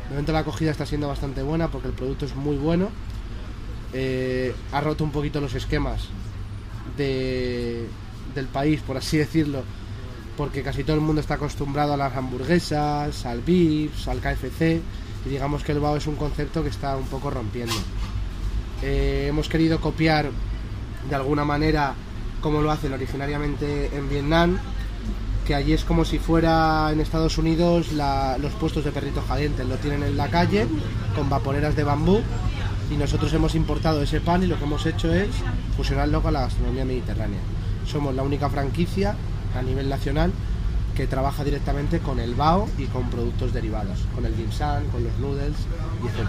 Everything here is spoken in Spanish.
momento la acogida está siendo bastante buena porque el producto es muy bueno. Ha roto un poquito los esquemas del país, por así decirlo, porque casi todo el mundo está acostumbrado a las hamburguesas, al Vips, al KFC, y digamos que el bao es un concepto que está un poco rompiendo. Hemos querido copiar de alguna manera como lo hacen originariamente en Vietnam, que allí es como si fuera en Estados Unidos los puestos de perritos calientes, lo tienen en la calle con vaporeras de bambú, y nosotros hemos importado ese pan y lo que hemos hecho es fusionarlo con la gastronomía mediterránea. Somos la única franquicia a nivel nacional que trabaja directamente con el bao y con productos derivados, con el dim sum, con los noodles y etc.